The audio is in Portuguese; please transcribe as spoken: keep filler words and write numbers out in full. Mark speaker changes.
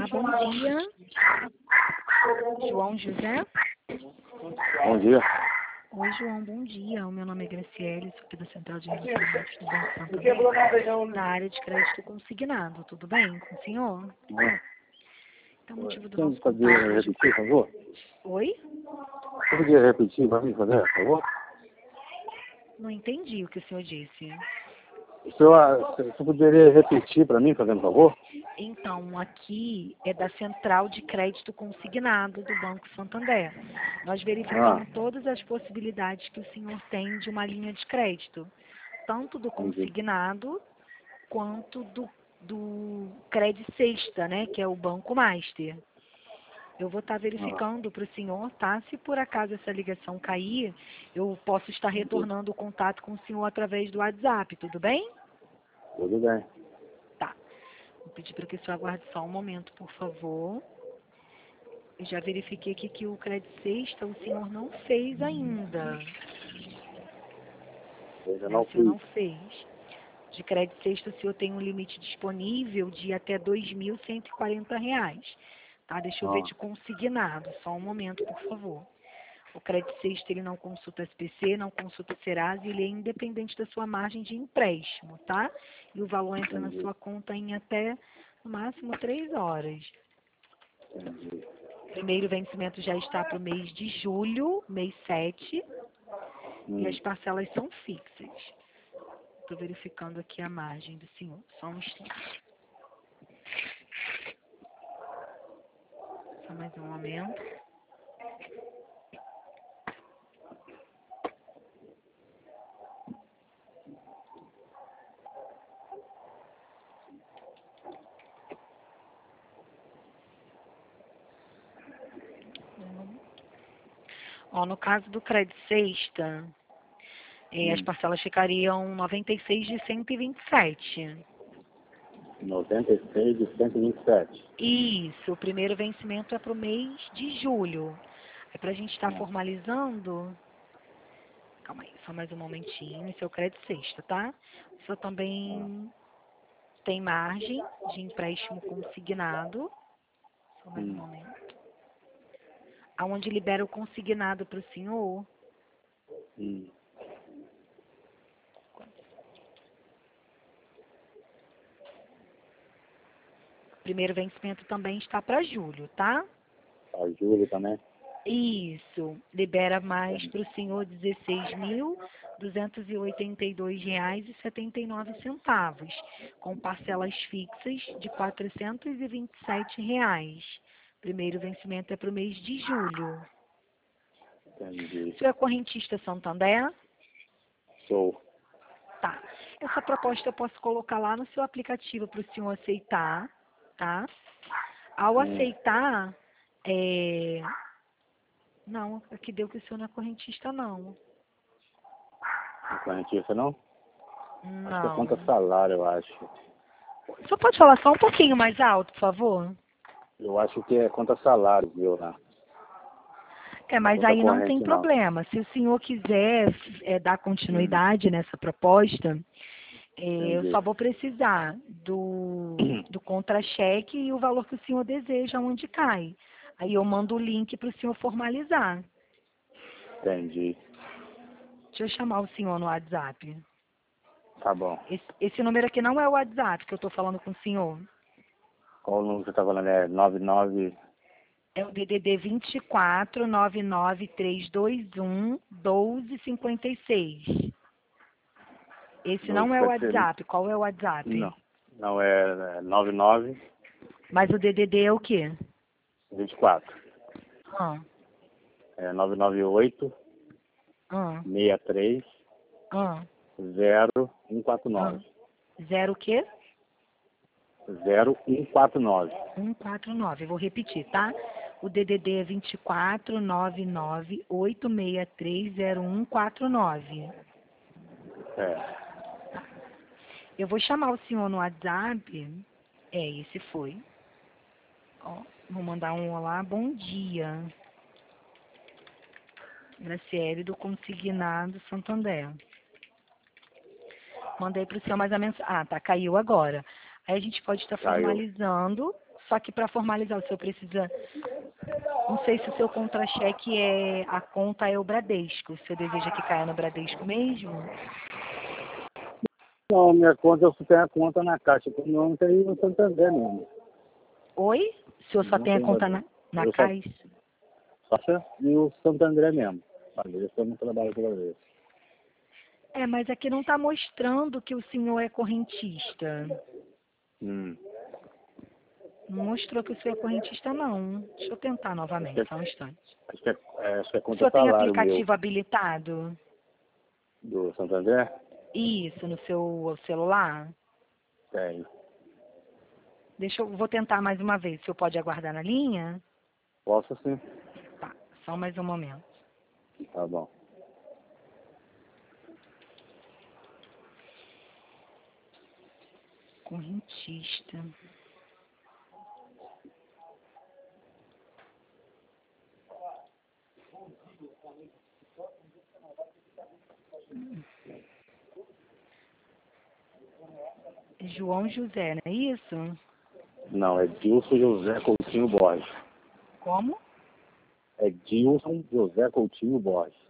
Speaker 1: bom dia. João José?
Speaker 2: Bom dia.
Speaker 1: Oi, João, bom dia. O meu nome é Graciele, sou aqui da Central de Relacionamentos do Banco Santander, na área de crédito consignado. Tudo bem com o senhor? Então, o motivo do
Speaker 2: Você
Speaker 1: nosso
Speaker 2: podia
Speaker 1: contato...
Speaker 2: repetir, por favor?
Speaker 1: Oi?
Speaker 2: Você podia repetir para mim, fazer, por favor?
Speaker 1: Não entendi o que o senhor disse.
Speaker 2: O senhor, você poderia repetir para mim, fazendo favor?
Speaker 1: Então, aqui é da Central de Crédito Consignado do Banco Santander. Nós verificamos
Speaker 2: Ah.
Speaker 1: todas as possibilidades que o senhor tem de uma linha de crédito, tanto do consignado quanto do, do Crédito Sexta, né, que é o Banco Master. Eu vou estar verificando para o senhor, tá? Se por acaso essa ligação cair, eu posso estar retornando o contato com o senhor através do WhatsApp, tudo bem?
Speaker 2: Tudo bem.
Speaker 1: Tá. Vou pedir para que o senhor aguarde só um momento, por favor. Eu já verifiquei aqui que o Crédito Sexta o senhor não fez ainda.
Speaker 2: Eu já
Speaker 1: Né?
Speaker 2: não
Speaker 1: O senhor
Speaker 2: fiz.
Speaker 1: não fez. De Crédito Sexta, o senhor tem um limite disponível de até dois mil cento e quarenta reais. Tá? Deixa eu ver
Speaker 2: Ah.
Speaker 1: de consignado. Só um momento, por favor. O Crédito Sexta, ele não consulta S P C, não consulta Serasa, ele é independente da sua margem de empréstimo, tá? E o valor entra na sua conta em até, no máximo, três horas.
Speaker 2: Entendi.
Speaker 1: O primeiro vencimento já está para o mês de julho, mês sete,
Speaker 2: Hum.
Speaker 1: e as parcelas são fixas. Estou verificando aqui a margem do senhor. Só um instante. Só mais um momento. Ó, no caso do Crédito Sexta, eh, as
Speaker 2: Hum.
Speaker 1: parcelas ficariam noventa e seis de cento e vinte e sete.
Speaker 2: noventa e seis de cento e vinte e sete.
Speaker 1: Isso, o primeiro vencimento é para o mês de julho. É para a gente estar
Speaker 2: Ah.
Speaker 1: formalizando. Calma aí, só mais um momentinho. Esse é o Crédito Sexta, tá? O senhor também tem margem de empréstimo consignado. Só mais um
Speaker 2: Hum.
Speaker 1: momento. Aonde libera o consignado para o senhor.
Speaker 2: Hum.
Speaker 1: O primeiro vencimento também está para julho, tá?
Speaker 2: A Júlia também?
Speaker 1: Isso. Libera mais para o senhor dezesseis mil duzentos e oitenta e dois reais e setenta e nove centavos, com parcelas fixas de quatrocentos e vinte e sete reais. Primeiro vencimento é para o mês de julho.
Speaker 2: Entendi.
Speaker 1: O senhor é correntista Santander?
Speaker 2: Sou.
Speaker 1: Tá. Essa proposta eu posso colocar lá no seu aplicativo para o senhor aceitar, tá? Ao
Speaker 2: Hum.
Speaker 1: aceitar, é... não, aqui deu que o senhor não é correntista, não.
Speaker 2: Não conhece isso, não? Acho que é
Speaker 1: Não.
Speaker 2: conta salário, eu acho.
Speaker 1: O senhor pode falar só um pouquinho mais alto, por favor?
Speaker 2: Eu acho que é conta salário, viu, né?
Speaker 1: É, mas
Speaker 2: Conta
Speaker 1: aí não
Speaker 2: corrente,
Speaker 1: tem
Speaker 2: não.
Speaker 1: problema. Se o senhor quiser é, dar continuidade nessa proposta, é, eu
Speaker 2: Entendi.
Speaker 1: só vou precisar do, do contra-cheque e o valor que o senhor deseja, onde cai. Aí eu mando o link para o senhor formalizar.
Speaker 2: Entendi.
Speaker 1: Deixa eu chamar o senhor no WhatsApp.
Speaker 2: Tá bom.
Speaker 1: Esse, esse número aqui não é o WhatsApp que eu estou falando com o senhor.
Speaker 2: Qual o número que você tá falando? É nove nove...
Speaker 1: É o D D D vinte e quatro, nove nove três dois um, doze cinquenta e seis. Esse não é o WhatsApp. Qual é o WhatsApp?
Speaker 2: Não. Não, é nove nove
Speaker 1: Mas o D D D é o quê?
Speaker 2: vinte e quatro.
Speaker 1: Ah,
Speaker 2: É nove nove oito,
Speaker 1: ah,
Speaker 2: seis três,
Speaker 1: ah,
Speaker 2: zero um quatro
Speaker 1: ah.
Speaker 2: nove.
Speaker 1: Zero o quê?
Speaker 2: zero um quatro nove.
Speaker 1: um quatro nove. Eu vou repetir, tá? O D D D é vinte e quatro, nove nove oito seis três, zero um quatro nove.
Speaker 2: É.
Speaker 1: Eu vou chamar o senhor no WhatsApp. É, esse foi. Ó, vou mandar um olá, bom dia. Graciele do Consignado Santander. Mandei para o senhor mais a mensagem. Ah, tá, caiu agora. Aí a gente pode estar
Speaker 2: Caiu.
Speaker 1: formalizando Só que para formalizar, o senhor precisa... Não sei se o seu contra-cheque é... A conta é o Bradesco. O senhor deseja que caia no Bradesco mesmo?
Speaker 2: Não, minha conta, eu tenho a conta na Caixa, porque não tem no Santander mesmo.
Speaker 1: Oi? O senhor só
Speaker 2: Não
Speaker 1: tem a
Speaker 2: tem
Speaker 1: conta
Speaker 2: Bradesco.
Speaker 1: na, na
Speaker 2: Eu só,
Speaker 1: Caixa?
Speaker 2: Caixa e o Santander mesmo. Bradesco eu não trabalho com Bradesco.
Speaker 1: É, mas aqui não está mostrando que o senhor é correntista.
Speaker 2: Hum.
Speaker 1: Não mostrou que o senhor é correntista, não. Deixa eu tentar novamente, só um instante.
Speaker 2: Acho que é, é, acho que é
Speaker 1: O
Speaker 2: conta
Speaker 1: senhor tem
Speaker 2: salário meu,
Speaker 1: aplicativo habilitado?
Speaker 2: do Santander?
Speaker 1: Isso, no seu celular?
Speaker 2: Tenho.
Speaker 1: Deixa eu, vou tentar mais uma vez. O senhor pode aguardar na linha?
Speaker 2: Posso sim.
Speaker 1: Tá, só mais um momento.
Speaker 2: Tá bom.
Speaker 1: Correntista. João José, não é isso?
Speaker 2: Não, é Dilson José Coutinho Borges.
Speaker 1: Como?
Speaker 2: É Dilson José Coutinho Borges.